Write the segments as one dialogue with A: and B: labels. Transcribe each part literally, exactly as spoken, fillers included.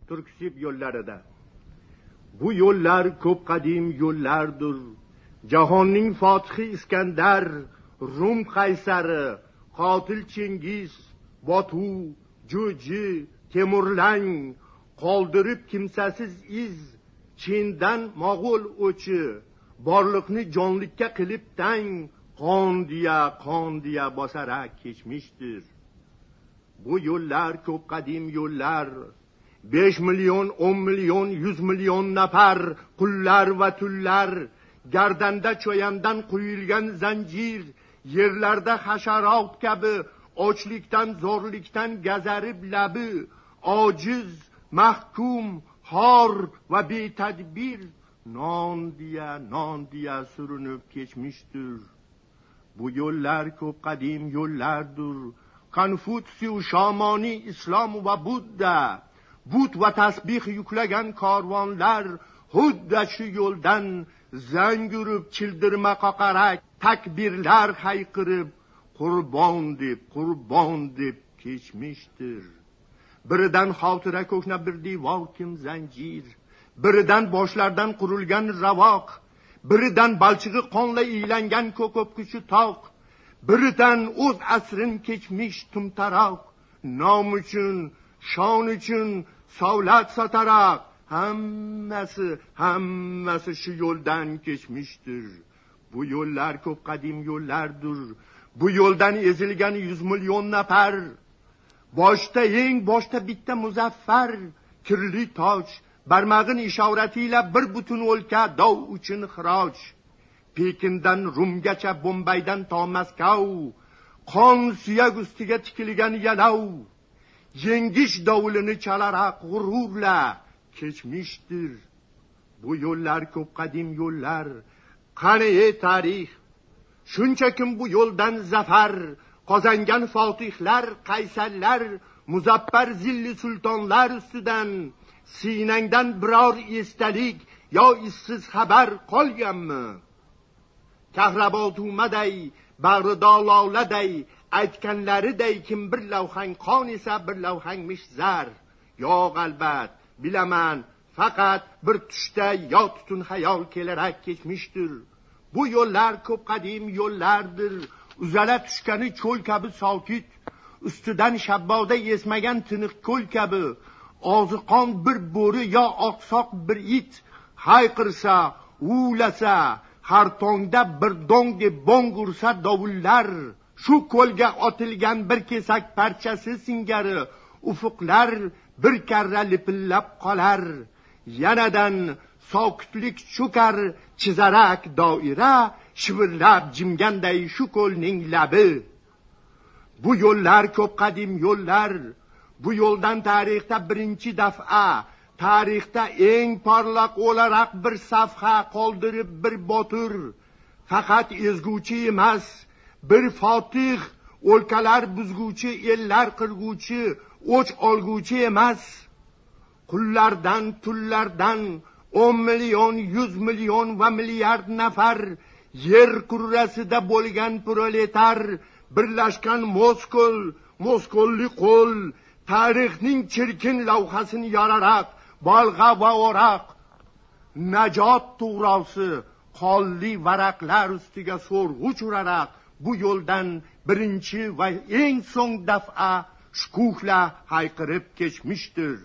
A: Turksib yo'llarida. Bu yo'llar ko'p qadim yo'llardir. Jahonning fotihi Iskandar, Rum qaysari, qotil Chengiz, Botu, Jo'ji, Temurlang qoldirib kimsasiz iz, Chindan Mo'g'ul o'chi, borliqni jonlikka qilib tang, qon diya, qon diya bosarak kechmishdir. Bu yo'llar ko'p qadim yo'llar, besh million, o'n million, yuz million nafar qullar va tullar, gardanda cho'yandan quyilgan zanjir, yerlarda hasharot kabi ochlikdan, zo'rlikdan gazarib labi, ojiz, mahkum, xor va betadbir non diya, non diya surinib kechmishdir. Bu yo'llar ko'p qadim yo'llardir. Konfutsiy, Shamoni, Islom va Budda, but va tasbih yuklagan karvonlar xuddi shu yo'ldan zang urib, childirma qoqarak, takbirlar hayqirib, qurbon deb, qurbon deb kechmishdir. Biridan xotira ko'hna bir devor kim zanjir, biridan boshlardan qurilgan ravoq, biridan balchig'i qonla iylangan ko'kopkuchi toq, biridan o'z asrin kechmish tumtaroq, nom uchun, shon uchun savlat sotaroq, hammasi, hammasi shu yo'ldan kechmishdir. Bu yo'llar ko'p qadim yo'llardir. Bu yo'ldan ezilgan yuz million nafar, boshda eng boshda bitta muzaffar, kirli toj, barmag'in ishoratiyle bir butun o'lka dov uchun xiroj. Pekindan Rumgacha, Bombaydan to Moskov, qon suyak ustiga tikilgan yalov, yengish davulini chalaroq g'ururla kechmishdir. Bu yo'llar ko'p qadim yo'llar, qani ey tarix, shuncha kim bu yo'ldan zafar qozongan fotihlar, qaysarlar, muzaffar zilli sultonlar ustidan sinangdan biror esdalik yo issiz xabar qolganmi? Kahrabotmaday, bag'rida loladay, aytganlariday kim bir lavhang qon esa bir lavhangmish zar. Yo'q albat, bilaman, faqat bir tushda yo tutun xayol kelarak kechmishdir. Bu yo'llar ko'p qadim yo'llardir. Uzala tushgani cho'l kabi sokit, ustidan shabboda esmagan tiniq ko'l kabi, oziqon bir bo'ri yo oqsoq bir it hayqirsa, ulasa, har tongda bir dong deb bong ursa dovullar, shu ko'lga otilgan bir kesak parchasi singari ufuqlar bir karra lipillab qolar. Yanadan sokutlik cho'kar chizarak doira, shivirlab jimganday shu ko'lning labi. Bu yo'llar ko'p qadim yo'llar. Bu yo'ldan tarixda birinchi daf'a, tarixda eng porloq o'laroq bir safha qoldirib bir botur, faqat ezguchi emas, bir fotih, o'lkalar buzguvchi, ellar qirguvchi, o'ch olguvchi emas, qullardan, tullardan o'n million, yuz million va milliard nafar yer kurrasida bo'lgan proletar birlashgan Moskol, Moskolli qo'l, tarixning chirkin lavhasini yoraroq, bolg'a va o'roq, najot to'g'rosi, qonli varaqlar ustiga so'rg'uch uraroq, bu yo'ldan birinchi va eng so'ng daf'a shukuhla hayqirib kechmishdir.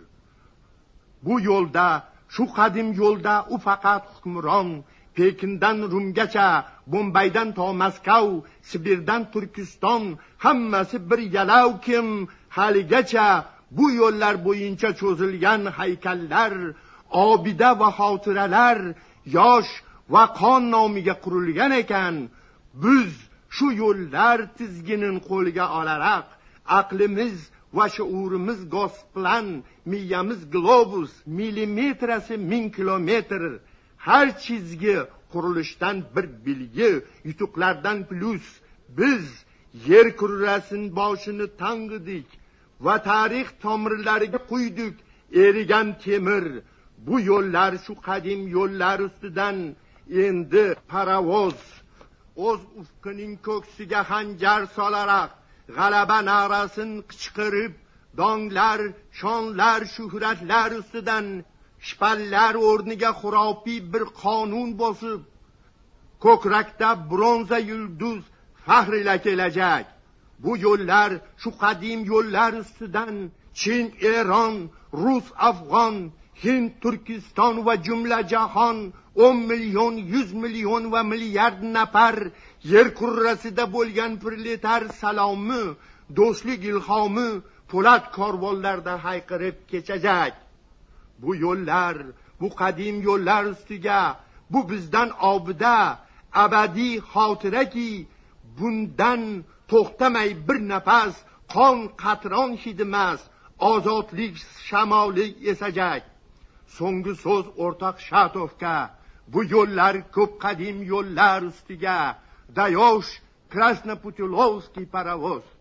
A: Bu yo'lda, shu qadim yo'lda u faqat hukmron, Pekindan Rumgacha, Bombaydan to Moskov, Sibirdan Turkiston, hammasi bir yalav kim haligacha bu yo'llar bo'yincha cho'zilgan haykallar, obida va xotiralar yosh va qon nomiga qurilgan ekan. Biz shu yo'llar tizginin qo'lga olaroq, aqlimiz va shuurimiz gosplan, miyamiz globus, millimetrasi ming kilometr, har chizgi qurilishdan bir bilgi, yutuqlardan plus, biz yer kurrasining boshini tangidik va tarix tomirlariga quydik erigan temir. Bu yo'llar, shu qadim yo'llar ustidan endi parovoz o'z ufqining ko'ksiga xanjar solaroq, g'alaba na'rasin qichqirib, donglar, shonlar, shuhratlar ustidan shpallar o'rniga xurofiy bir qonun bosib, ko'krakda bronza yulduz faxr ila kelajak. Bu yo'llar, shu qadim yo'llar ustidan Chin, Eron, Rus, Afg'on, Hind, Turkiston va jumla jahon o'n million, yuz million va milliard nafar yer kurrasida bo'lgan proletar salomi, do'stlik ilhomi po'lat korvonlarda hayqirib kechajak. Bu yo'llar, bu qadim yo'llar ustiga, bu bizdan obida, abadiy xotiraki, bundan to'xtamay bir nafas qon qatron hidimas ozodlik shamoli esajak. So'nggi so'z o'rtoq Shatovga, bu yo'llar ko'p qadim yo'llar ustiga, dayosh Krasnoputilowskiy parovoz.